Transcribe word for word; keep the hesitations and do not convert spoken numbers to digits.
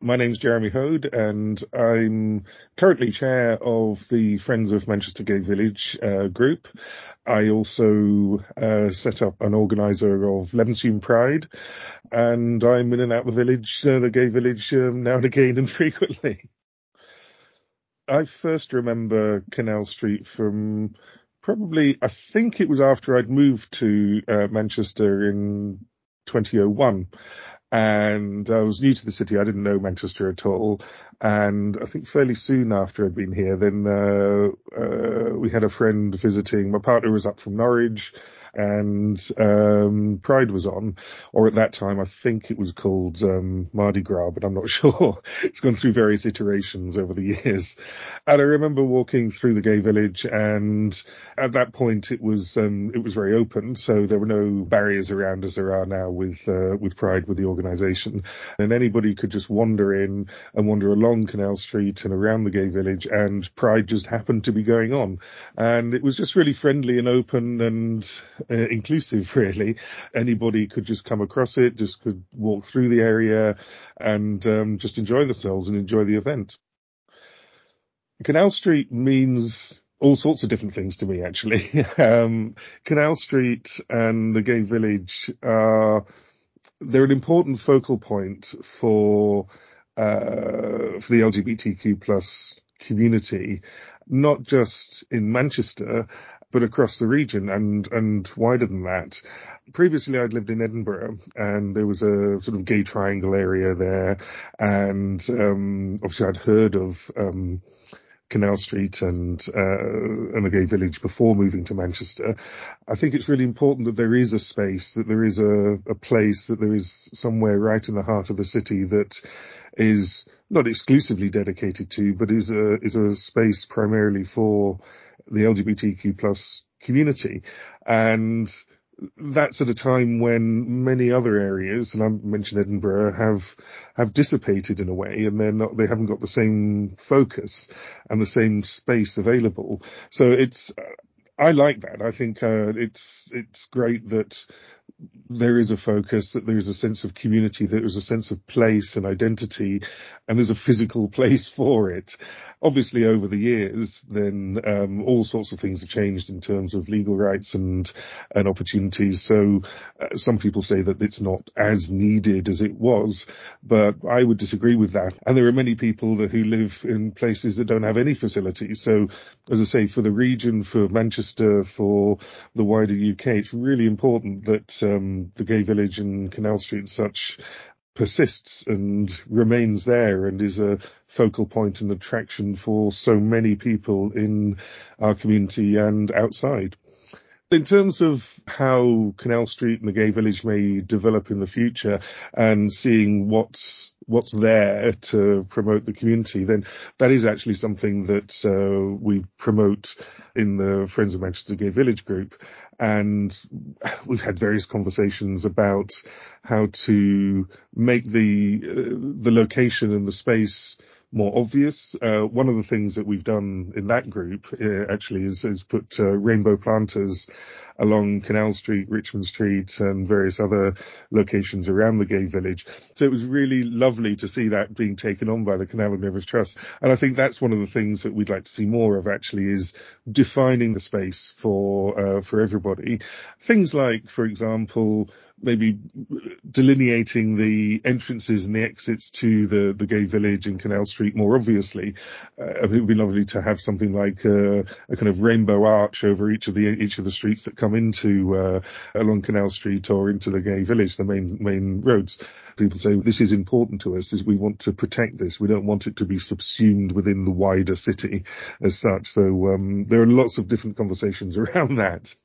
My name's Jeremy Hode, and I'm currently chair of the Friends of Manchester Gay Village uh, group. I also uh, set up an organiser of Levenshulme Pride, and I'm in and out of the village, uh, the gay village, um, now and again and frequently. I first remember Canal Street from probably, I think it was after I'd moved to uh, Manchester in twenty oh one. And I was new to the city. I didn't know Manchester at all. And I think fairly soon after I'd been here, then uh, uh, we had a friend visiting. My partner was up from Norwich, and um, Pride was on. Or at that time, I think it was called um, Mardi Gras, but I'm not sure. It's gone through various iterations over the years. And I remember walking through the gay village, and at that point, it was um, it was very open, so there were no barriers around as there are now with uh, with Pride, with the organisation, and anybody could just wander in and wander along Canal Street and around the gay village, and Pride just happened to be going on, and it was just really friendly and open and uh, inclusive. Really, anybody could just come across it, just could walk through the area, and um, just enjoy themselves and enjoy the event. Canal Street means all sorts of different things to me, actually. um, Canal Street and the gay village are, they're an important focal point for, uh, for the L G B T Q plus community, not just in Manchester, but across the region and, and wider than that. Previously, I'd lived in Edinburgh, and there was a sort of gay triangle area there, and um, obviously I'd heard of um, Canal Street and uh, and the gay village before moving to Manchester. I think it's really important that there is a space, that there is a, a place, that there is somewhere right in the heart of the city that is not exclusively dedicated to, but is a is a space primarily for the L G B T Q plus community. And that's at a time when many other areas, and I mentioned Edinburgh, have have dissipated in a way, and they're not, they haven't got the same focus and the same space available. So it's, I like that. I think uh, it's it's great that there is a focus, that there is a sense of community, that there is a sense of place and identity, and there's a physical place for it. Obviously, over the years, then um, all sorts of things have changed in terms of legal rights and and opportunities. So uh, some people say that it's not as needed as it was, but I would disagree with that. And there are many people that, who live in places that don't have any facilities. So, as I say, for the region, for Manchester, for the wider U K, it's really important that um, the gay village and Canal Street and such persists and remains there and is a focal point and attraction for so many people in our community and outside. In terms of how Canal Street and the gay village may develop in the future and seeing what's what's there to promote the community, then that is actually something that uh, we promote in the Friends of Manchester Gay Village group. And we've had various conversations about how to make the uh, the location and the space more obvious. Uh, one of the things that we've done in that group uh, actually is, is put uh, rainbow planters along Canal Street, Richmond Street, and various other locations around the gay village. So it was really lovely to see that being taken on by the Canal and Rivers Trust. And I think that's one of the things that we'd like to see more of, actually, is defining the space for uh, for everybody. Things like, for example, maybe delineating the entrances and the exits to the, the gay village and Canal Street more obviously. Uh, I think it would be lovely to have something like uh, a kind of rainbow arch over each of the each of the streets that come into uh, along Canal Street or into the gay village, the main main roads. People say this is important to us, is we want to protect this. We don't want it to be subsumed within the wider city as such. So um, there are lots of different conversations around that.